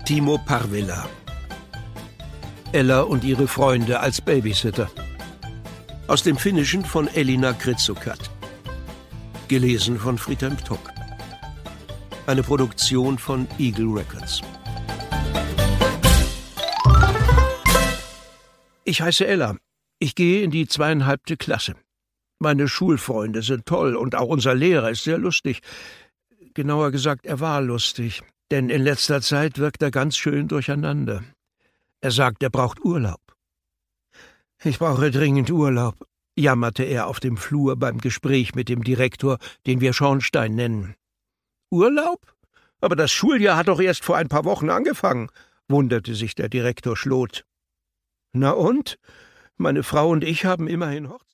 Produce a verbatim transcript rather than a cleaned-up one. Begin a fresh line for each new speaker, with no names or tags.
Timo Parvela. Ella und ihre Freunde als Babysitter. Aus dem Finnischen von Elina Kritsukat. Gelesen von Friedhelm Tock. Eine Produktion von Eagle Records. Ich heiße Ella. Ich gehe in die zweieinhalbte Klasse. Meine Schulfreunde sind toll und auch unser Lehrer ist sehr lustig. Genauer gesagt, er war lustig, denn in letzter Zeit wirkt er ganz schön durcheinander. Er sagt, er braucht Urlaub. Ich brauche dringend Urlaub, jammerte er auf dem Flur beim Gespräch mit dem Direktor, den wir Schornstein nennen. Urlaub? Aber das Schuljahr hat doch erst vor ein paar Wochen angefangen, wunderte sich der Direktor Schlot. Na und? Meine Frau und ich haben immerhin Hochzeit.